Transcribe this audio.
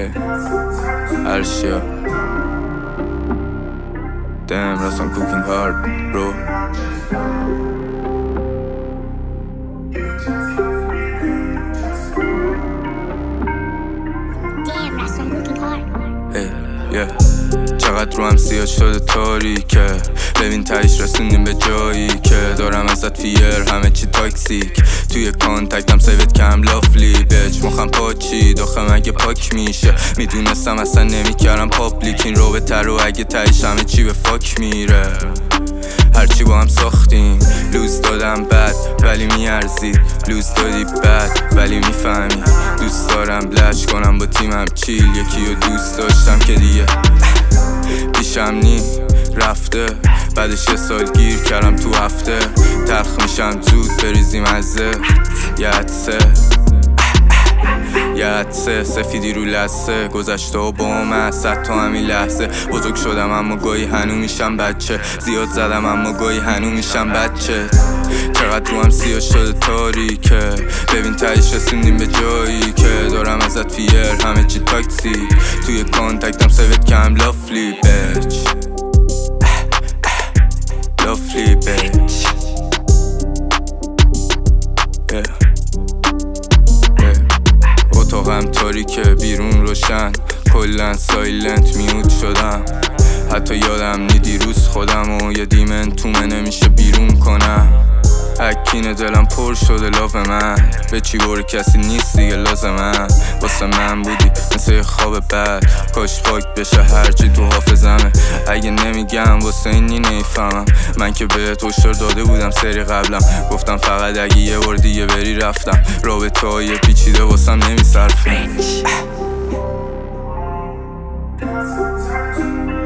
Arshia. Damn, Russ, I'm cooking hard, bro. Damn, Russ, I'm cooking hard. Hey, yeah. چقدر رو هم سیاه شده تاریکه. ببین تایش رسوندیم به جایی که دارم ازت فیر، همه چی تاکسیک. توی کانتکتم سیوت کم لافلی بچ مخم پاچید آخه مگه پاک میشه. میدونستم اصلا نمیکردم پابلیک این رو به تر و اگه تایش همه چی به فاک میره. هرچی با هم ساختیم لوز دادم بد ولی میارزید، لوز دادی بد ولی میفهمی. دوست دارم لش کنم با تیمم چیل، یکی رو دوست داشتم که دیگه پیشم نی رفته. بعدش یه سال گیر کردم تو هفته، تلخ میشم زود بریزیم ازه. یه عدسه سفیدی رو لسه گذشته و با من صد تا همین لحظه. بزرگ شدم اما گاهی هنو میشم بچه، زیاد زدم اما گاهی هنو میشم بچه. چقدر رو هم سیاه شده تاریکه. ببین تایش رسوندیم به جایی که دارم ازت فیر، همه چی تاکسی. توی کانتکتم سیوت کم لافلی بچ، لافلی بچ. اتاقم تاریکه بیرون روشن، کلن سایلنت میوت شدم. حتی یادم نی دیروز خودم و یه دیمن تومه نمیشه بیرون کنم. اکین دلم پر شده لاف من، به چی باره کسی نیست دیگه لازمم. واسه من بودی مثل یه خواب بد، کاش پاک بشه هرچی تو حافظمه. اگه نمیگم واسه اینی نیفهمم، من که بهت هشدار داده بودم سری قبلم. گفتم فقط اگه یه بار دیگه بری رفتم. رابطه های پیچیده واسم نمیصرفه.